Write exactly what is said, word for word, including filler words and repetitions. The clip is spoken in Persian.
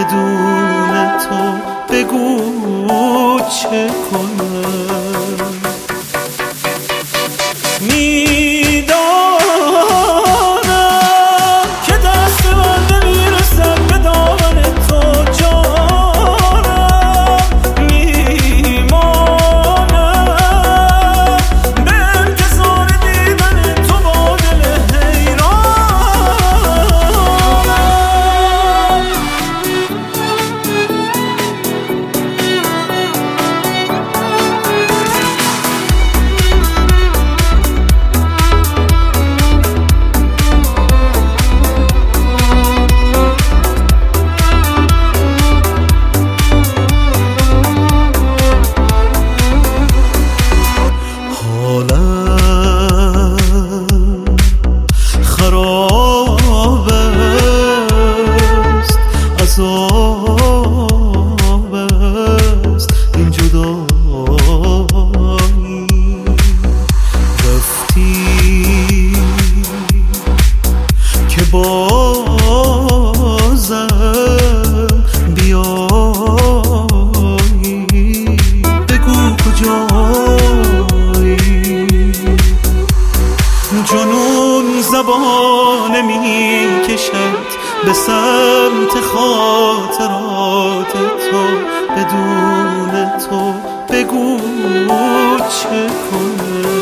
بدون تو بگو چه کنم. میدانم که دست من نمیرسد به دامن تو جانم، میمانم به انتظار دیدن تو با دل حیرانم. خراب است، عذاب است این جدایی. رفتی که بازم بیایی، بگو کجایی. جنون زبان می کشد به سمت خاطرات تو، بدون تو بگو چه کنم.